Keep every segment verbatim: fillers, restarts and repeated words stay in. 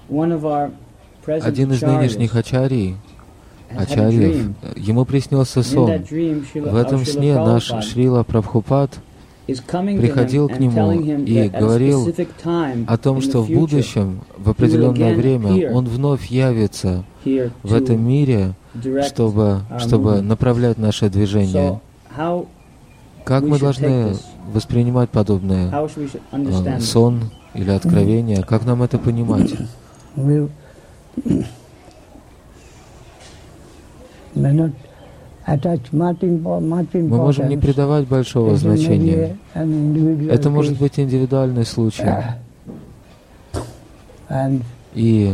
Один из нынешних ачарий, ачарьев, ему приснился сон. В этом сне наш Шрила Прабхупад приходил к нему и говорил о том, что в будущем, в определенное время, он вновь явится в этом мире, чтобы, чтобы направлять наше движение. Как мы должны воспринимать подобное э, сон или откровение? Как нам это понимать? Мы можем не придавать большого значения. Это может быть индивидуальный случай. И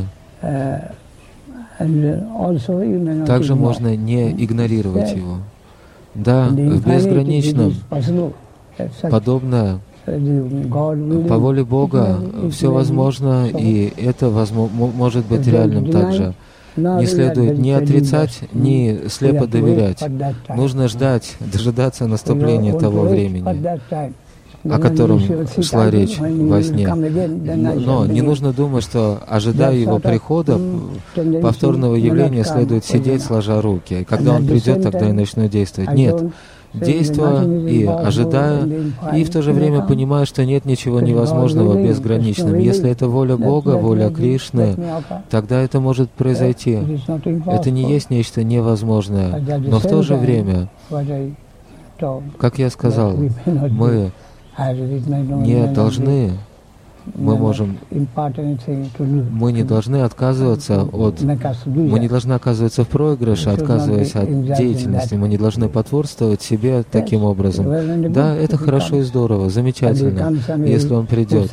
также можно не игнорировать его. Да, в безграничном, подобное, по воле Бога, все возможно, и это возможно, может быть реальным также. Не следует ни отрицать, ни слепо доверять. Нужно ждать, дожидаться наступления того времени, о котором шла речь во сне. Но не нужно думать, что, ожидая его прихода, повторного явления, следует сидеть, сложа руки. И когда он придет, тогда и начну действовать. Нет. Действуя и ожидая, и в то же время понимая, что нет ничего невозможного безграничным. Если это воля Бога, воля Кришны, тогда это может произойти. Это не есть нечто невозможное. Но в то же время, как я сказал, мы не должны, мы можем, мы не должны отказываться от, мы не должны оказываться в проигрыше, отказываясь от деятельности, мы не должны потворствовать себе таким образом. Да, это хорошо и здорово, замечательно, если он придет.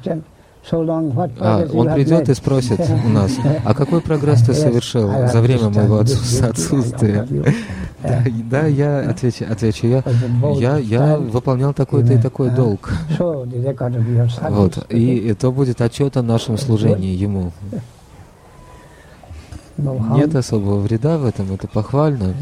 А, он придет и спросит у нас, а какой прогресс ты совершил за время моего отсутствия? Да, да, я отвечу, отвечу я, я, я выполнял такой-то и такой долг. Вот, и это будет отчет о нашем служении Ему. Нет особого вреда в этом, это похвально.